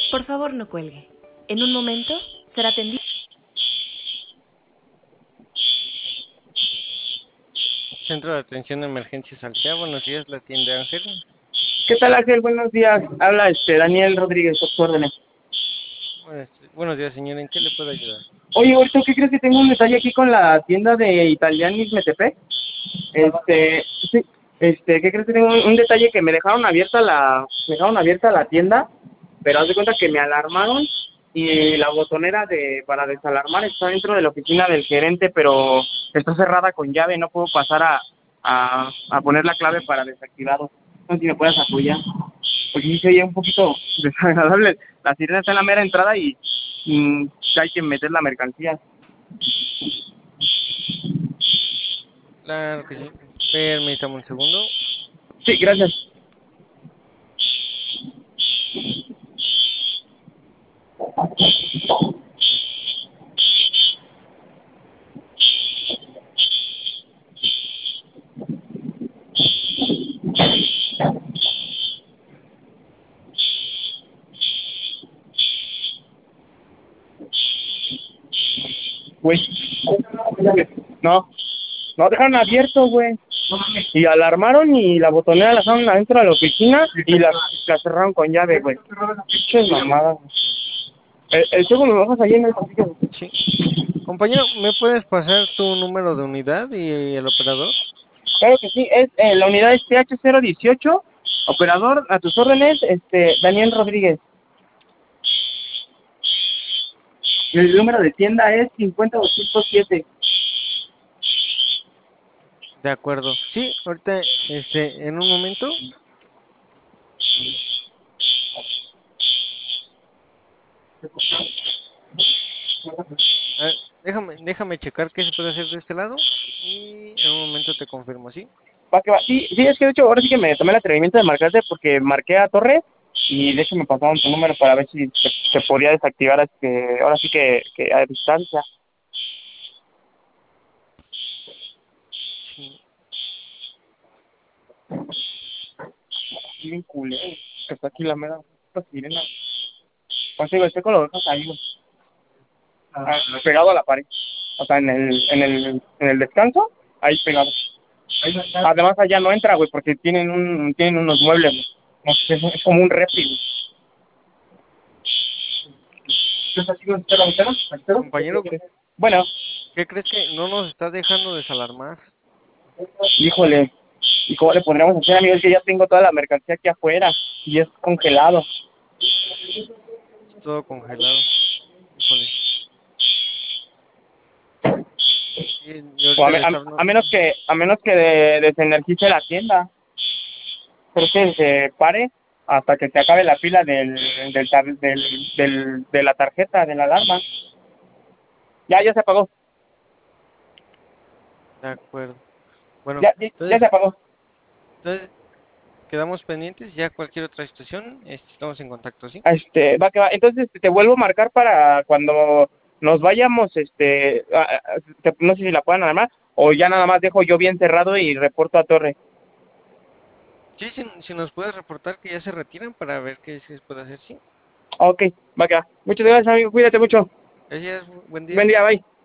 Por favor, no cuelgue. En un momento será atendido. Centro de Atención de Emergencias Altea, buenos días, la atiende Ángel. ¿Qué tal, Ángel? Buenos días. Habla Daniel Rodríguez, a tus órdenes. Buenos días, señor, ¿en qué le puedo ayudar? Oye, ahorita, ¿qué crees que tengo un detalle aquí con la tienda de Italianis Metepec? Sí, ¿qué crees que tengo un detalle que me dejaron abierta la tienda, pero haz de cuenta que me alarmaron y la botonera para desalarmar está dentro de la oficina del gerente, pero está cerrada con llave, no puedo pasar a poner la clave para desactivarlo. No sé si me puedes apoyar, porque sí se oye un poquito desagradable. La sirena está en la mera entrada y hay que meter la mercancía. Claro que sí. Permítame un segundo. Sí, gracias. Güey. No, no dejaron abierto, güey. Y alarmaron y la botonera la dejaron adentro de la oficina y la cerraron con llave, güey. Pinches mamadas. El segundo me bajas ahí en el pasillo. Sí. Compañero, ¿me puedes pasar tu número de unidad y el operador? Claro que sí, es la unidad es TH018, operador a tus órdenes, Daniel Rodríguez. El número de tienda es 50207. De acuerdo. Sí, ahorita, en un momento. A ver, déjame checar qué se puede hacer de este lado y en un momento te confirmo, ¿sí? Va que va. Sí, sí, es que de hecho ahora sí que me tomé el atrevimiento de marcarte porque marqué a Torre y de hecho me pasaron tu número para ver si se podía desactivar, ahora sí que a distancia. Sí. Sí, bien culero, que está aquí la mera puta sirena. Pues digo, estoy con los ojos ahí, güey. Pegado a la pared. O sea, en el descanso, ahí pegado. Además allá no entra, güey, porque tienen unos muebles, güey. No sé, es como un refri, güey. ¿Estás aquí donde está la ventana? Compañero, Bueno, ¿qué crees que no nos está dejando desalarmar? híjole. ¿Y cómo le podríamos hacer, amigo? Es que ya tengo toda la mercancía aquí afuera y es congelado. Todo congelado. Híjole. Y O ahorita le está a menos que desenergice la tienda. Creo que se pare hasta que se acabe la pila de la tarjeta de la alarma. Ya se apagó. De acuerdo. Bueno, Ya se apagó. entonces quedamos pendientes. Ya cualquier otra situación, estamos en contacto, ¿sí? Va que va. Entonces te vuelvo a marcar para cuando nos vayamos, no sé si la puedan alarmar o ya nada más dejo yo bien cerrado y reporto a Torre. Sí, si nos puedes reportar que ya se retiran para ver qué se puede hacer, ¿sí? Ok, va que va. Muchas gracias, amigo. Cuídate mucho. Gracias, buen Buen día. día, bye.